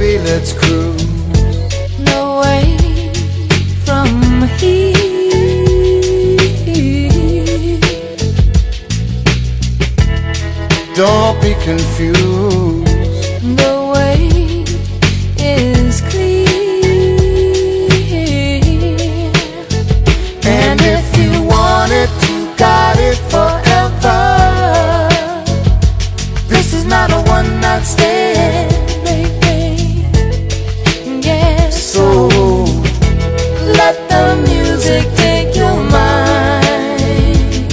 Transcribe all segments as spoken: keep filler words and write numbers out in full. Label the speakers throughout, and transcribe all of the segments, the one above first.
Speaker 1: baby, let's cruise
Speaker 2: away from here.
Speaker 1: Don't be confused,
Speaker 2: The way is clear.
Speaker 1: and if you want it, you got it forever. This is not a one night stand,
Speaker 2: Baby, yes.
Speaker 1: so
Speaker 2: Let the music take your mind.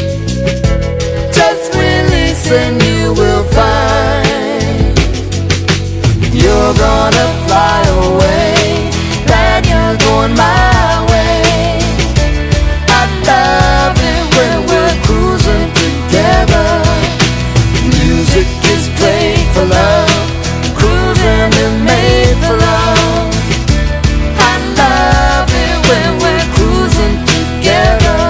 Speaker 2: Just release and you will find
Speaker 1: you're gonna fly away.
Speaker 2: that you're going my way.
Speaker 1: I love it when we're cruising together. Music is played for love, cruising is made for love.
Speaker 2: I love it when we're cruising together.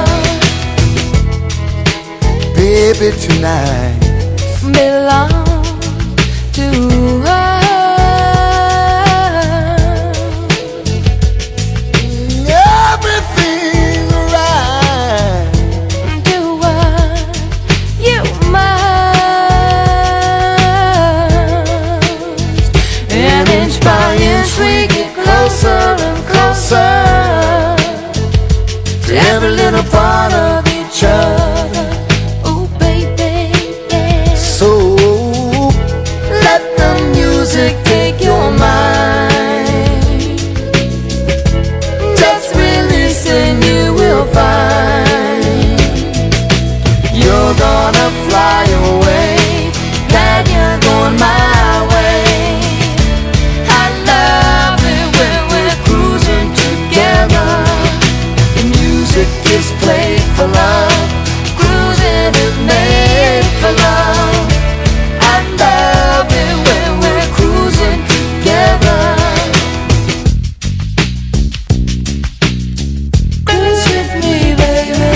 Speaker 1: Baby, tonight
Speaker 2: Belong to us.
Speaker 1: everything right.
Speaker 2: Do what you must, and inch by inch we get closer and closer
Speaker 1: To every little part of
Speaker 2: each other. Oh baby, yeah.
Speaker 1: So
Speaker 2: Let the music take your mind. Just release and you will find
Speaker 1: you're gonna fly away.
Speaker 2: that you're going my way. I love it when we're cruising together.
Speaker 1: The music is played for love,
Speaker 2: Cruising is made for love. I love it when we're cruising together. Cruise with me, baby.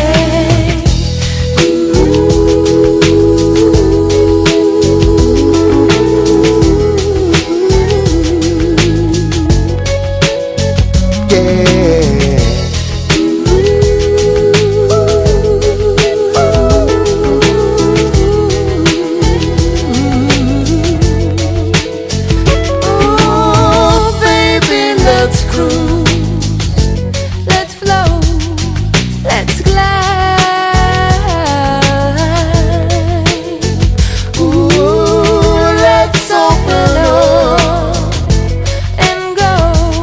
Speaker 1: yeah.
Speaker 2: Oh, baby, let's cruise. Let's flow. Let's glide. Ooh, let's open up and go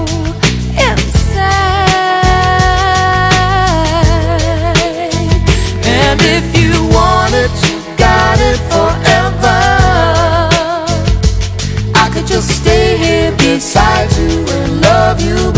Speaker 2: inside. And if you want it, you got it forever. I could just stay here beside you and love you